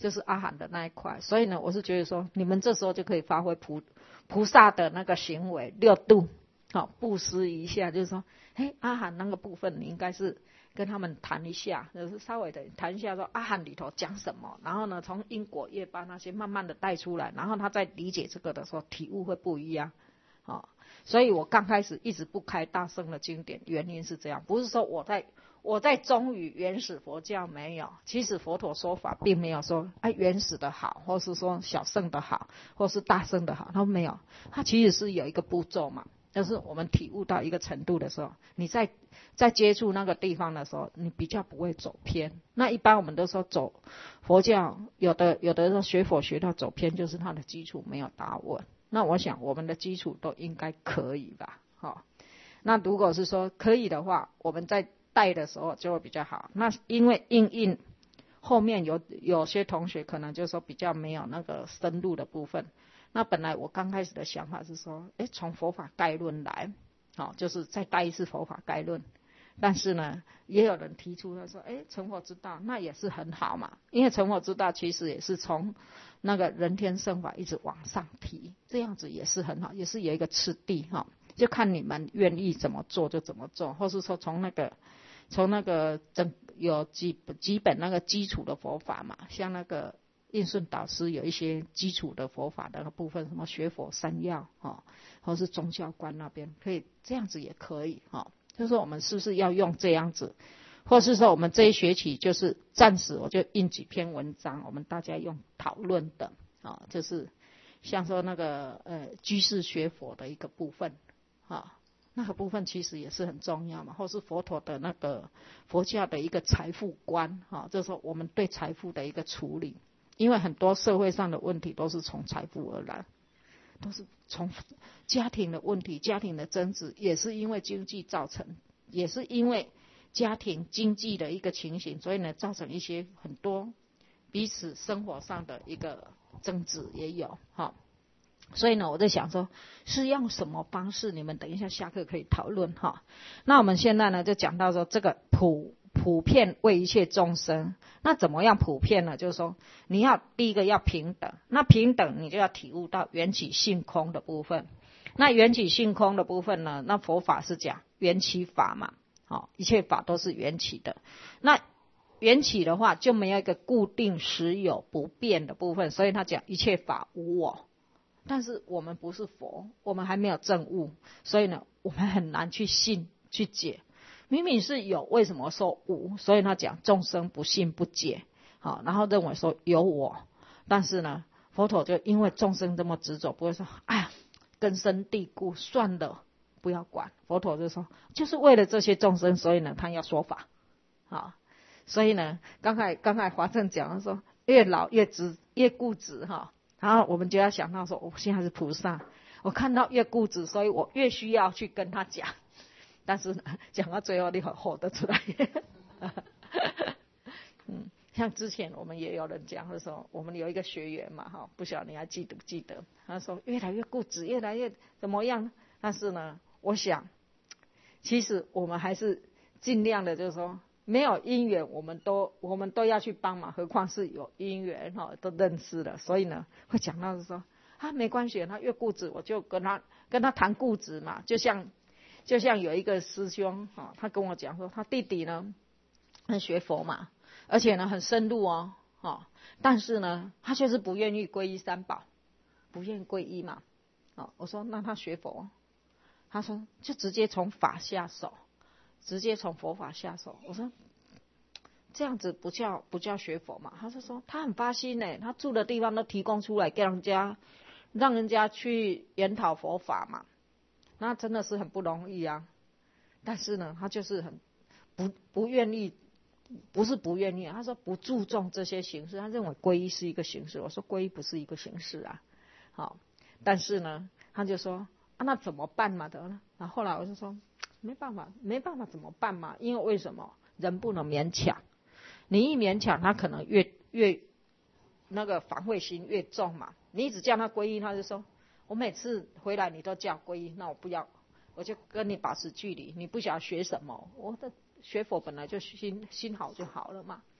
就是阿含的那一块。所以呢，我是觉得说，你们这时候就可以发挥菩萨的那个行为6度，布施一下，就是说，阿含那个部分你应该是跟他们谈一下，就是稍微的谈一下说阿含里头讲什么，然后呢，从因果业报那些慢慢的带出来，然后他在理解这个的时候，体悟会不一样。所以我刚开始一直不开大乘的经典，原因是这样，不是说我在忠于原始佛教，没有。其实佛陀说法并没有说原始的好，或是说小乘的好，或是大乘的好，他没有。他其实是有一个步骤嘛，就是我们体悟到一个程度的时候，你在接触那个地方的时候，你比较不会走偏。那一般我们都说走佛教，有的人学佛学到走偏，就是他的基础没有打稳。那我想我们的基础都应该可以吧。那如果是说可以的话，我们在带的时候就会比较好。那因为应后面有些同学可能就说比较没有那个深入的部分。那本来我刚开始的想法是说，从佛法概论来，就是再带一次佛法概论。但是呢，也有人提出他说，成佛之道那也是很好嘛，因为成佛之道其实也是从那个人天乘法一直往上提，这样子也是很好，也是有一个次第就看你们愿意怎么做就怎么做，或是说从那个有几本那个基础的佛法嘛，像那个印顺导师有一些基础的佛法的部分，什么学佛三要或是宗教观那边可以这样子也可以就是说我们是不是要用这样子，或是说我们这一学期就是暂时我就印几篇文章，我们大家用讨论的就是像说那个居士学佛的一个部分那个部分其实也是很重要嘛，或是佛陀的那个佛教的一个财富观就是说我们对财富的一个处理，因为很多社会上的问题都是从财富而来，都是从家庭的问题，家庭的争执也是因为经济造成，也是因为家庭经济的一个情形，所以呢造成一些很多彼此生活上的一个争执也有所以呢我在想说是用什么方式，你们等一下下课可以讨论那我们现在呢就讲到说这个普遍为一切众生，那怎么样普遍呢？就是说你要第一个要平等，那平等你就要体悟到缘起性空的部分。那缘起性空的部分呢，那佛法是讲缘起法嘛一切法都是缘起的。那缘起的话就没有一个固定实有不变的部分，所以他讲一切法无我。但是我们不是佛，我们还没有证悟，所以呢我们很难去信去解。明明是有，为什么说无？所以他讲众生不信不解然后认为说有我。但是呢佛陀就因为众生这么执着，不会说根深蒂固算了不要管，佛陀就说就是为了这些众生，所以呢他要说法所以呢刚才华正讲说越老越固执然后我们就要想到说我现在是菩萨，我看到越固执，所以我越需要去跟他讲。但是呢讲到最后你很吼得出来像之前我们也有人讲的时候，我们有一个学员嘛不晓得你还记得不记得，他说越来越固执，越来越怎么样。但是呢我想其实我们还是尽量的，就是说没有因缘我们都要去帮忙，何况是有因缘都认识了。所以呢会讲到是说没关系，他越固执我就跟他谈固执嘛。就像有一个师兄他跟我讲说他弟弟呢学佛嘛，而且呢很深入但是呢他就是不愿意皈依三宝，不愿意皈依嘛我说那他学佛，他说就直接从法下手，直接从佛法下手。我说这样子不叫学佛嘛？他就说他很发心他住的地方都提供出来给让人家去研讨佛法嘛，那真的是很不容易啊。但是呢他就是很不愿意，不是不愿意，他说不注重这些形式，他认为皈依是一个形式。我说皈依不是一个形式但是呢他就说那怎么办嘛得了。然后后来我就说没办法怎么办嘛？因为为什么人不能勉强，你一勉强他可能越那个防卫心越重嘛。你一直叫他皈依，他就说我每次回来你都叫皈依，那我不要，我就跟你保持距离。你不想学什么，我的学佛本来就心好就好了嘛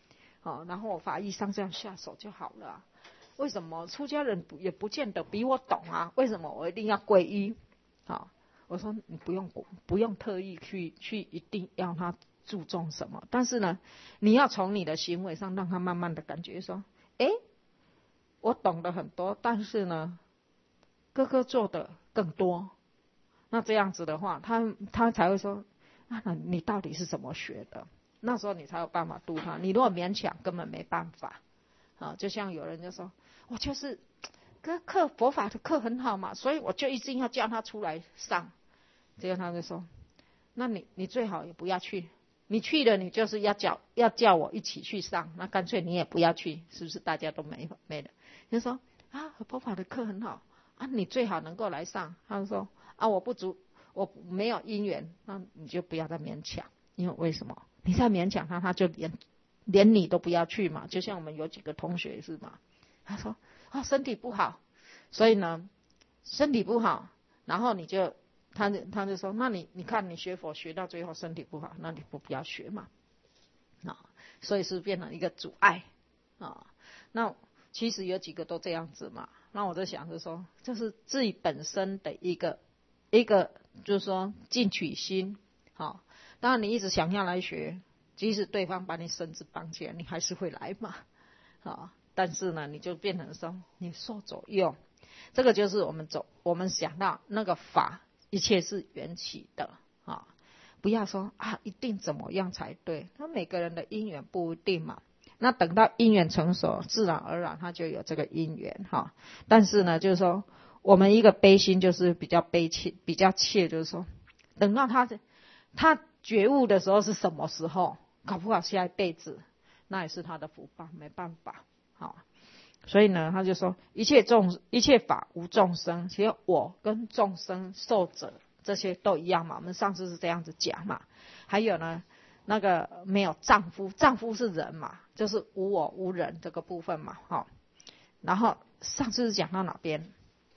然后法义上这样下手就好了啊。为什么出家人也不见得比我懂啊？为什么我一定要皈依？我说你不用特意去一定要他注重什么，但是呢，你要从你的行为上让他慢慢的感觉说，我懂得很多，但是呢，哥哥做的更多。那这样子的话，他才会说，那你到底是怎么学的？那时候你才有办法度他。你如果勉强，根本没办法。就像有人就说，我就是课佛法的课很好嘛，所以我就一定要叫他出来上。结果他就说，那你最好也不要去，你去了你就是要叫我一起去上，那干脆你也不要去，是不是大家都没了？就说佛法的课很好你最好能够来上。他就说我没有因缘，那你就不要再勉强，因为为什么？你再勉强他就连你都不要去嘛。就像我们有几个同学是嘛，他说身体不好，所以呢身体不好，然后他就说，那你看你学佛学到最后身体不好，那你不要学嘛。所以是变成一个阻碍那其实有几个都这样子嘛。那我在想是说，这是自己本身的一个就是说进取心当然你一直想要来学，即使对方把你绳子绑起来，你还是会来嘛但是呢你就变成说你受左右。这个就是我们想到那个法一切是缘起的不要说一定怎么样才对，那每个人的因缘不一定嘛。那等到因缘成熟，自然而然他就有这个因缘但是呢就是说我们一个悲心就是比较悲切，比较切，就是说等到他觉悟的时候是什么时候，搞不好下一辈子，那也是他的福报，没办法所以呢他就说一切法无众生，其实我跟众生受者这些都一样嘛。我们上次是这样子讲嘛。还有呢那个没有丈夫，丈夫是人嘛，就是无我无人这个部分嘛然后上次是讲到哪边？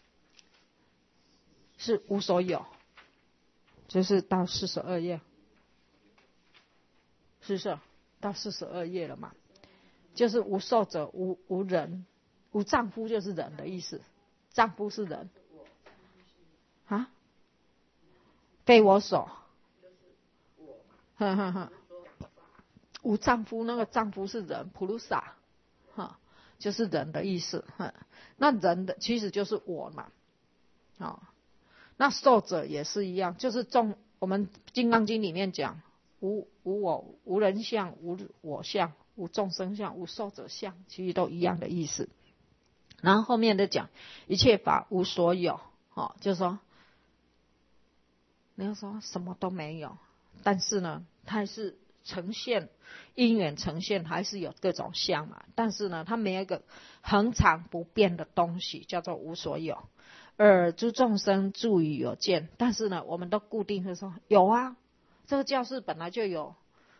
是无所有，就是到42页，是不是到42页了嘛？就是无受者无人，无丈夫就是人的意思，丈夫是人非我所无丈夫，那个丈夫是人，普鲁萨就是人的意思那人的其实就是我嘛那受者也是一样，就是我们金刚经里面讲无我无人相，无我相，无众生相，无受者相，其实都一样的意思。然后后面的讲一切法无所有就是说你要说什么都没有，但是呢它还是呈现因缘呈现，还是有各种相嘛。但是呢它没有一个恒常不变的东西，叫做无所有。而诸众生住于有见，但是呢我们都固定会说有这个教室本来就有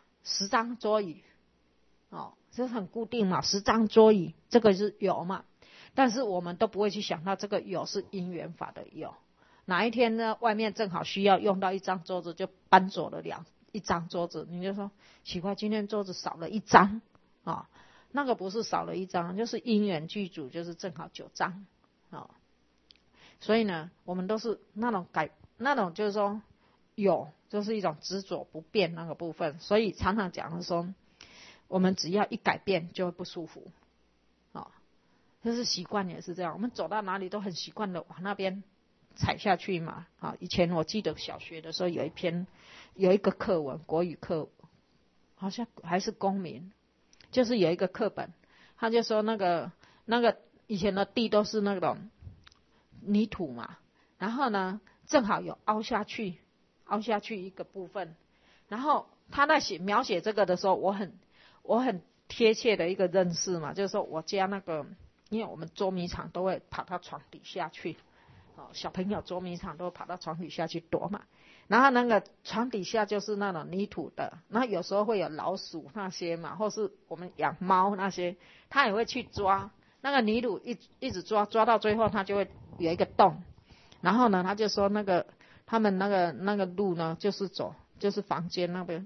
10张桌椅这是很固定嘛，10张桌椅这个是有嘛。但是我们都不会去想到这个有是因缘法的有。哪一天呢外面正好需要用到1张桌子，就搬走了1张桌子，你就说奇怪，今天桌子少了1张那个不是少了1张，就是因缘具足，就是正好9张所以呢我们都是那种就是说有就是一种执着不变那个部分。所以常常讲的说我们只要一改变就会不舒服就是习惯也是这样，我们走到哪里都很习惯的往那边踩下去嘛以前我记得小学的时候有一个课文，国语课好像还是公民，就是有一个课本，他就说那个以前的地都是那种泥土嘛，然后呢正好有凹下去一个部分，然后他在描写这个的时候，我很贴切的一个认识嘛，就是说我家那个，因为我们捉迷藏都会跑到床底下去小朋友捉迷藏都会跑到床底下去躲嘛，然后那个床底下就是那种泥土的，然后有时候会有老鼠那些嘛，或是我们养猫那些，他也会去抓那个泥土，一直抓到最后他就会有一个洞，然后呢他就说他们那个路呢就是房间那边，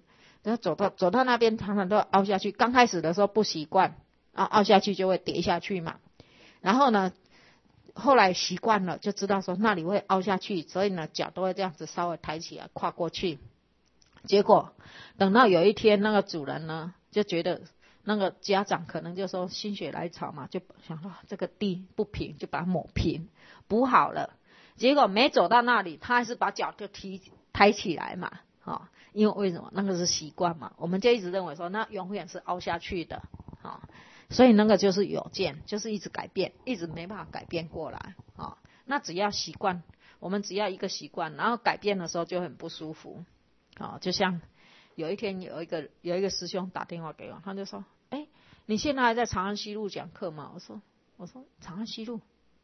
然后走到那边，常常都凹下去。刚开始的时候不习惯，凹下去就会跌下去嘛。然后呢，后来习惯了，就知道说那里会凹下去，所以呢，脚都会这样子稍微抬起来跨过去。结果等到有一天，那个主人呢就觉得那个家长可能就说心血来潮嘛，就想说这个地不平，就把它抹平，补好了。结果没走到那里，他还是把脚就抬起来嘛，因为什么？那个是习惯嘛，我们就一直认为说那永远是凹下去的，所以那个就是有见，就是一直改变，一直没办法改变过来，那只要习惯，我们只要一个习惯，然后改变的时候就很不舒服，就像有一天有一个师兄打电话给我，他就说，你现在还在长安西路讲课吗？我说长安西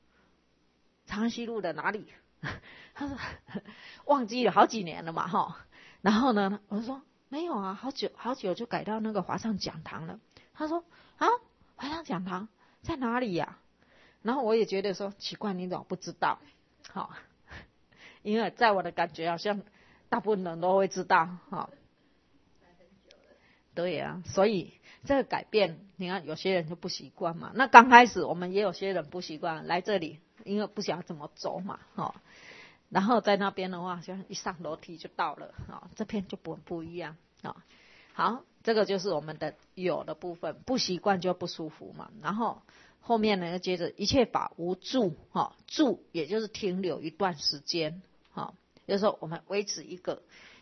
路的哪里？他说忘记了好几年了嘛，然后呢，我说没有啊，好久就改到那个华上讲堂了。他说华上讲堂在哪里呀？然后我也觉得说奇怪，你怎么不知道？因为在我的感觉好像大部分人都会知道，对呀，所以这个改变，你看有些人就不习惯嘛。那刚开始我们也有些人不习惯来这里，因为不晓得怎么走嘛，然后在那边的话，就一上楼梯就到了，这边就不一样，好，这个就是我们的有的部分，不习惯就不舒服嘛。然后后面呢，接着一切法无住，住也就是停留一段时间，就是说我们维持一个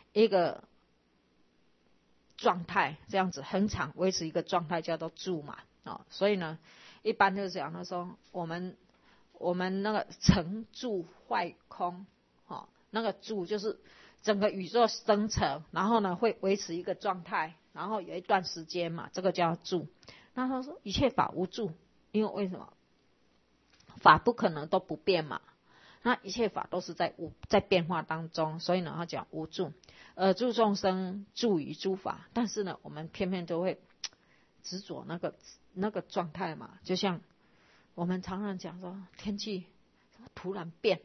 状态，这样子很长维持一个状态叫做住嘛，所以呢，一般就是讲说我们那个成住坏空，那个住就是整个宇宙生成，然后呢会维持一个状态，然后有一段时间嘛，这个叫住。那他说一切法无住，因为什么？法不可能都不变嘛，那一切法都是在变化当中，所以呢他讲无住。住众生住于诸法，但是呢我们偏偏都会执着那个状态嘛，就像我们常常讲说天气突然变，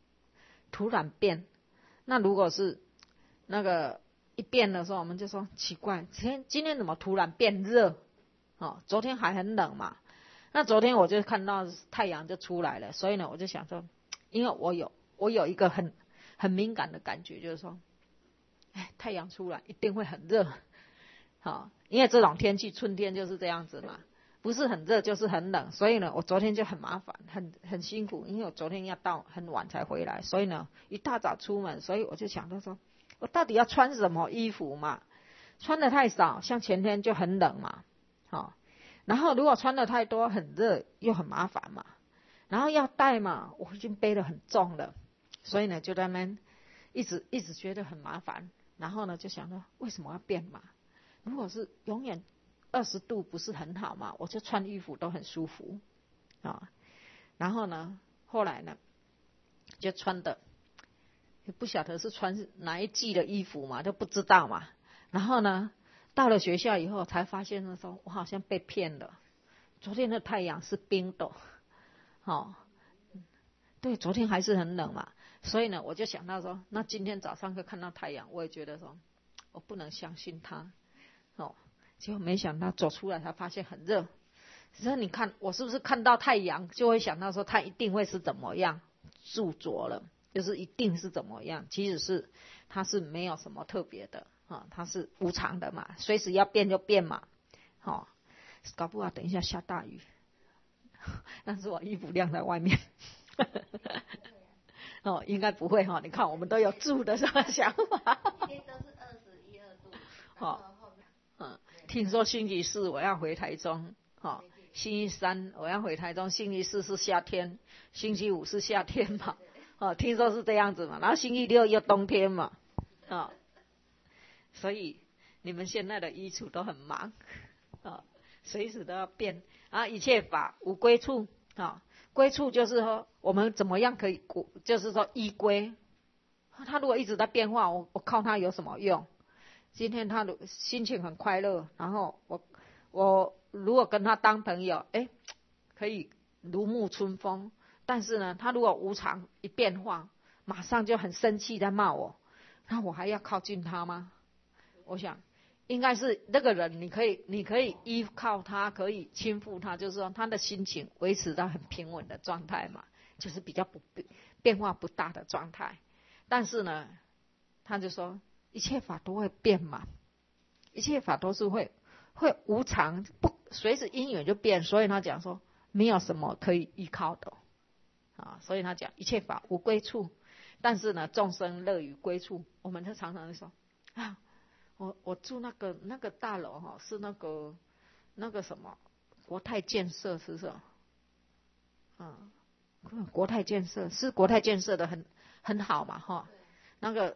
那如果是那个一变的时候，我们就说奇怪，今天怎么突然变热？昨天还很冷嘛。那昨天我就看到太阳就出来了，所以呢我就想说，因为我有一个很敏感的感觉，就是说太阳出来一定会很热，因为这种天气春天就是这样子嘛，不是很热就是很冷，所以呢我昨天就很麻烦，很辛苦，因为我昨天要到很晚才回来，所以呢一大早出门，所以我就想到说我到底要穿什么衣服嘛，穿的太少像前天就很冷嘛，然后如果穿的太多很热又很麻烦嘛，然后要带嘛我已经背得很重了，所以呢就在那边一直觉得很麻烦，然后呢就想说为什么要变嘛，如果是永远20度不是很好嘛，我就穿衣服都很舒服，然后呢后来呢就穿的也不晓得是穿哪一季的衣服嘛，都不知道嘛，然后呢到了学校以后才发现说我好像被骗了，昨天的太阳是冰的，对，昨天还是很冷嘛，所以呢我就想到说那今天早上就看到太阳，我也觉得说我不能相信它，结果没想到走出来才发现很热。所以你看我是不是看到太阳就会想到说它一定会是怎么样，著着了就是一定是怎么样，其实是它是没有什么特别的，它是无常的嘛，随时要变就变嘛，搞不好等一下下大雨，但是我衣服晾在外面应该不会你看我们都有住的什么想法今天都是21、22度，听说星期四我要回台中，星期三我要回台中，星期四是夏天，星期五是夏天嘛，听说是这样子嘛，然后星期六又冬天嘛，所以你们现在的衣橱都很忙，随时都要变，一切法无归处，归处就是说我们怎么样可以就是说依归，他如果一直在变化，我靠他有什么用？今天他心情很快乐，然后我如果跟他当朋友，可以如沐春风，但是呢他如果无常一变化，马上就很生气在骂我，那我还要靠近他吗？我想应该是那个人，你可以依靠他，可以亲附他，就是说他的心情维持到很平稳的状态嘛，就是比较变化不大的状态。但是呢，他就说一切法都会变嘛，一切法都是会无常，不随着因缘就变，所以他讲说没有什么可以依靠的啊，所以他讲一切法无归处，但是呢众生乐于归处。我们就常常说啊，我住那个大楼哈，是那个什么国泰建设，是不是？国泰建设是国泰建设的很好嘛哈，那个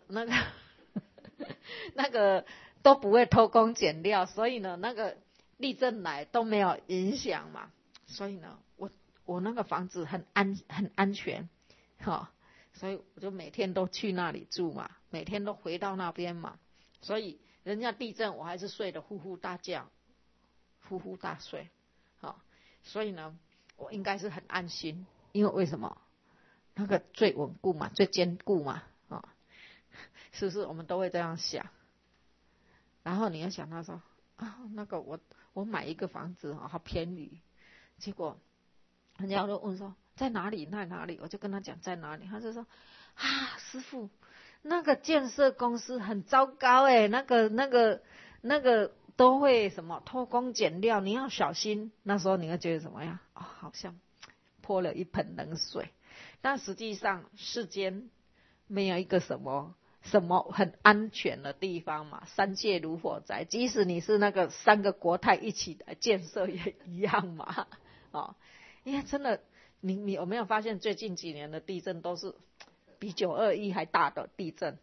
那个都不会偷工减料，所以呢那个地震来都没有影响嘛，所以呢我那个房子很安全哈，所以我就每天都去那里住嘛，每天都回到那边嘛，所以人家地震我还是睡得呼呼大叫，呼呼大睡，所以呢我应该是很安心，因为为什么？那个最稳固嘛，最坚固嘛，是不是？我们都会这样想。然后你要想到说啊，那个我买一个房子好便宜，结果人家就问说在哪里？在哪里？我就跟他讲在哪里，他就说啊，师父，那个建设公司很糟糕那个都会什么偷工减料，你要小心。那时候你会觉得怎么样？好像泼了一盆冷水。但实际上世间没有一个什么很安全的地方嘛，三界如火灾，即使你是那个3个国泰一起的建设也一样嘛。因为真的你有没有发现最近几年的地震都是比921还大的地震？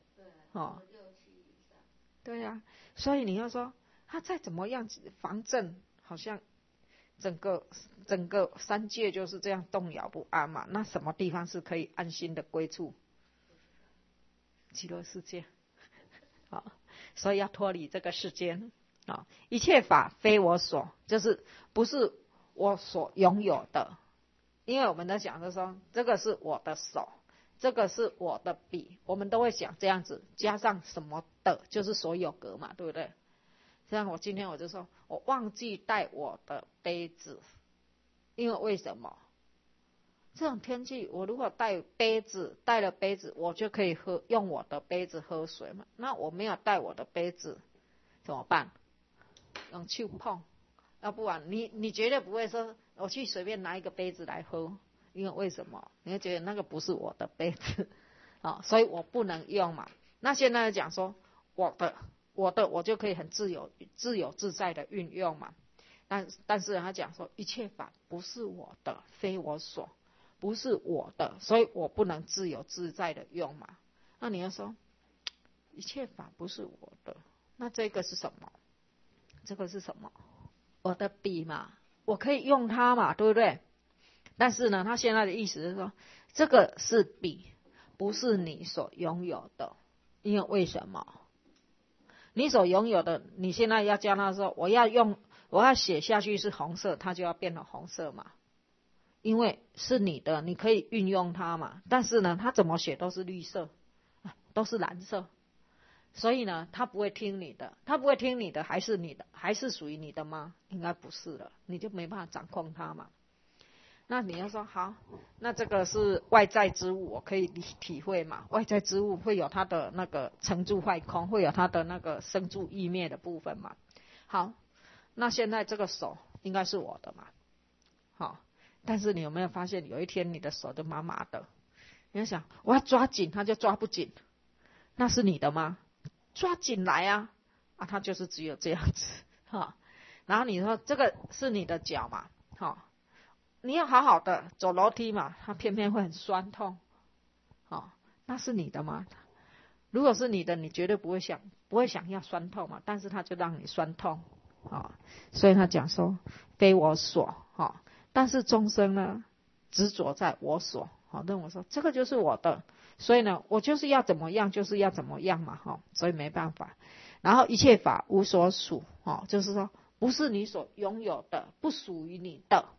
对呀，所以你要说它再怎么样防震，好像整个三界就是这样动摇不安嘛。那什么地方是可以安心的归处？极乐世界。所以要脱离这个世间。一切法非我所，就是不是我所拥有的。因为我们在讲的时候，这个是我的手，这个是我的笔，我们都会想这样子，加上什么的，就是所有格嘛，对不对？像我今天我就说我忘记带我的杯子，因为为什么？这种天气我如果带了杯子我就可以用我的杯子喝水嘛。那我没有带我的杯子怎么办？用手碰，要不然你绝对不会说我去随便拿一个杯子来喝，因为为什么？你会觉得那个不是我的杯子所以我不能用嘛。那现在讲说我就可以很自由自在的运用嘛。但是他讲说一切法不是我的，非我所，不是我的，所以我不能自由自在的用嘛。那你要说一切法不是我的，那这个是什么？这个是什么？我的笔嘛，我可以用它嘛，对不对？但是呢他现在的意思是说这个是笔，不是你所拥有的。因为为什么？你所拥有的，你现在要教他说我要写下去是红色，它就要变成红色嘛，因为是你的，你可以运用它嘛。但是呢它怎么写都是绿色，都是蓝色，所以呢他不会听你的。他不会听你的还是你的，还是属于你的吗？应该不是了，你就没办法掌控它嘛。那你要说好，那这个是外在之物，我可以体会嘛。外在之物会有它的那个成住坏空，会有它的那个生住异灭的部分嘛。好，那现在这个手应该是我的嘛。但是你有没有发现有一天你的手就麻麻的，你要想我要抓紧它就抓不紧，那是你的吗？抓紧来啊，它就是只有这样子然后你说这个是你的脚嘛，你要好好的走楼梯嘛，它偏偏会很酸痛那是你的吗？如果是你的，你绝对不会想要酸痛嘛，但是它就让你酸痛所以他讲说非我所但是众生呢执着在我所认为说这个就是我的，所以呢我就是要怎么样就是要怎么样嘛所以没办法。然后一切法无所属就是说不是你所拥有的，不属于你的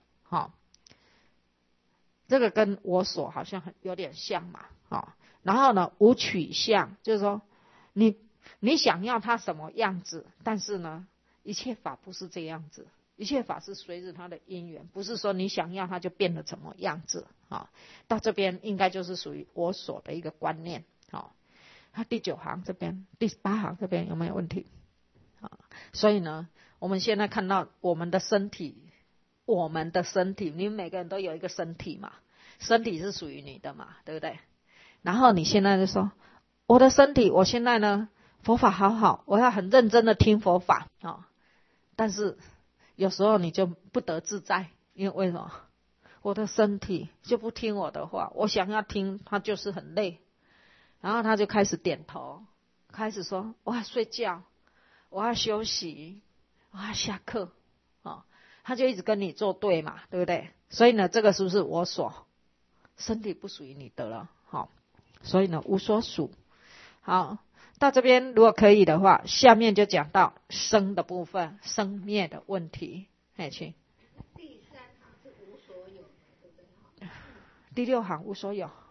这个跟我所好像有点像嘛然后呢无取相，就是说你你想要它什么样子，但是呢，一切法不是这样子，一切法是随着它的因缘，不是说你想要它就变得什么样子啊。到这边应该就是属于我所的一个观念啊。它第9行这边、第8行这边有没有问题啊？所以呢，我们现在看到我们的身体，你们每个人都有一个身体嘛，身体是属于你的嘛，对不对？然后你现在就说，我的身体，我现在呢，佛法好好，我要很认真的听佛法啊。但是有时候你就不得自在，因为什么？我的身体就不听我的话，我想要听，他就是很累，然后他就开始点头，开始说我要睡觉，我要休息，我要下课啊。他就一直跟你作对嘛，对不对？所以呢，这个是不是我所？身体不属于你的了，好，所以呢，无所属。好，到这边如果可以的话，下面就讲到生的部分，生灭的问题。去。 第3行是无所有，对不对？ 第6行无所有，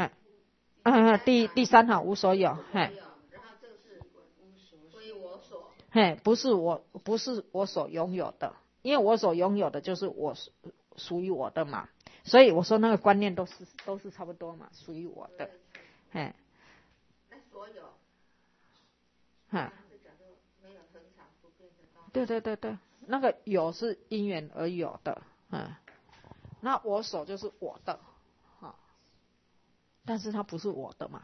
第3行无所有， 然后这个是归我所， 不是我所拥有的，因为我所拥有的就是我属于我的嘛，所以我说那个观念都是差不多嘛，属于我的， 那所有， 对，那个有是因缘而有的，那我所就是我的，但是它不是我的嘛，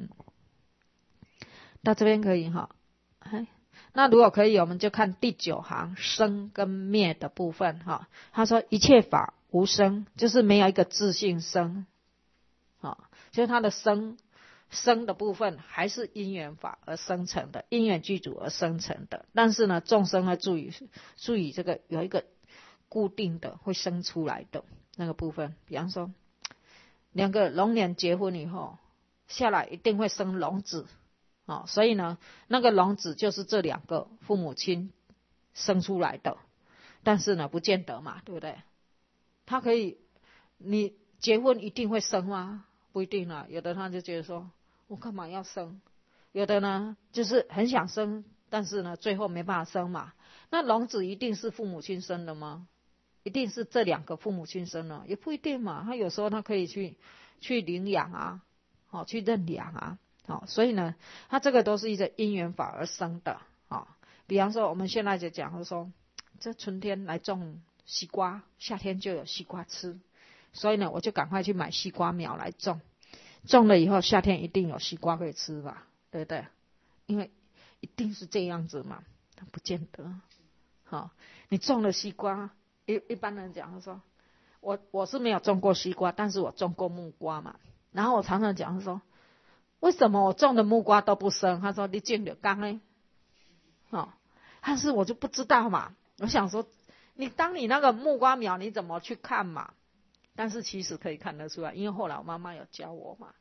到这边可以哈，那如果可以，我们就看第9行生跟灭的部分哈。他说一切法无生，就是没有一个自性生，就是它的生的部分还是因缘法而生成的，因缘具足而生成的。但是呢，众生会注意这个有一个固定的会生出来的那个部分，比方说2个龙年结婚以后下来一定会生龙子。所以呢，那个龙子就是这2个父母亲生出来的，但是呢，不见得嘛，对不对？他可以，你结婚一定会生吗？不一定啊。有的他就觉得说，我干嘛要生？有的呢，就是很想生，但是呢，最后没办法生嘛。那龙子一定是父母亲生的吗？一定是这2个父母亲生的？也不一定嘛。他有时候他可以去领养啊，去认养啊。所以呢，它这个都是一个因缘法而生的。比方说我们现在就讲说，这春天来种西瓜，夏天就有西瓜吃，所以呢，我就赶快去买西瓜苗来种，种了以后夏天一定有西瓜可以吃吧，对不对？因为一定是这样子嘛，不见得。你种了西瓜，一般人讲说，我是没有种过西瓜，但是我种过木瓜嘛。然后我常常讲说，为什么我种的木瓜都不生？他说你种了刚呢，但是我就不知道嘛。我想说，当你那个木瓜苗你怎么去看嘛？但是其实可以看得出来，因为后来我妈妈有教我嘛。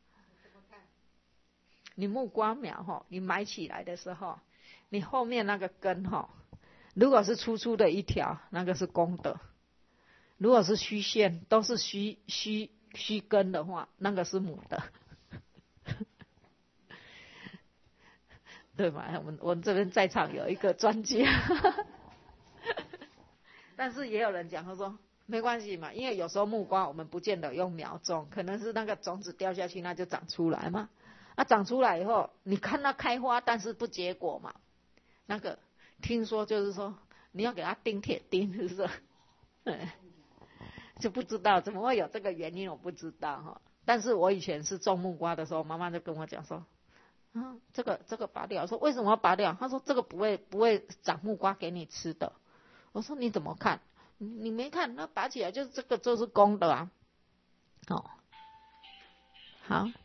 你木瓜苗你埋起来的时候，你后面那个根如果是粗粗的一条，那个是公的；如果是虚线，都是虚根的话，那个是母的。对吧？我们这边在场有一个专家，但是也有人讲，他说没关系嘛，因为有时候木瓜我们不见得用苗种，可能是那个种子掉下去，那就长出来嘛。长出来以后，你看它开花，但是不结果嘛。那个听说就是说，你要给它钉铁钉，是不是？就不知道怎么会有这个原因，我不知道但是我以前是种木瓜的时候，妈妈就跟我讲说。这个拔掉，说为什么要拔掉？他说这个不会长木瓜给你吃的。我说你怎么看？你没看，那拔起来就是这个就是公的啊。好。